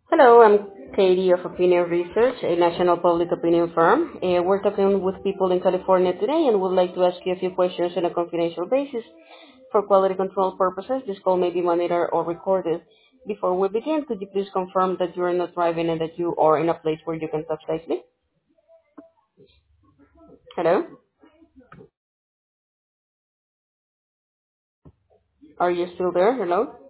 Hello, I'm Katie of Opinion Research, a national public opinion firm. We're talking with people in California today and would like to ask you a few questions on a confidential basis. For quality control purposes, this call may be monitored or recorded. Before we begin, could you please confirm that you are not driving and that you are in a place where you can talk safely? Hello? Are you still there? Hello?